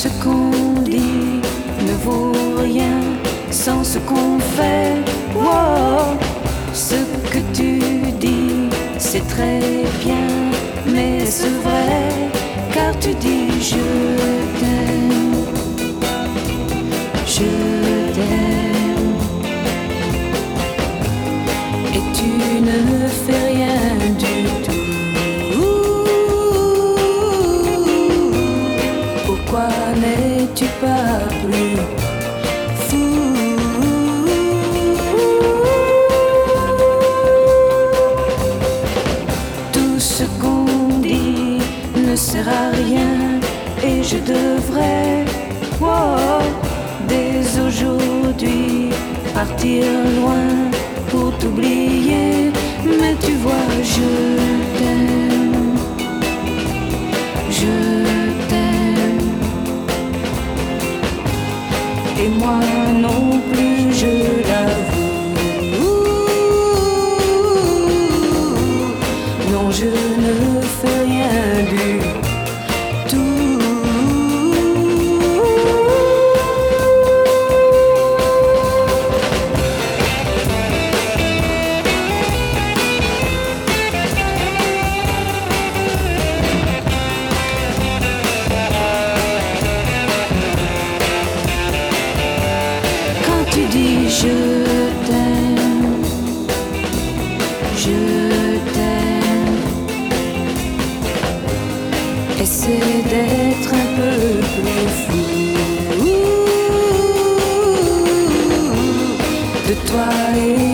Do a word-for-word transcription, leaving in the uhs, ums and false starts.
ce qu'on dit ne vaut rien sans ce qu'on fait. Wow. Ce que tu dis, c'est très bien, mais c'est vrai, car tu dis je t'aime, je t'aime, et tu ne fais rien du tout. Pourquoi n'es-tu pas plus fou? Tout ce qu'on dit ne sert à rien, et je devrais, wow, dès aujourd'hui partir loin pour t'oublier. Mais tu vois, je t'aime, je t'aime, et moi non plus, je l'avoue. Non, je ne fais rien du tout. Quand tu dis je t'aime, je t'aime, essaie d'être un peu plus fou de toi et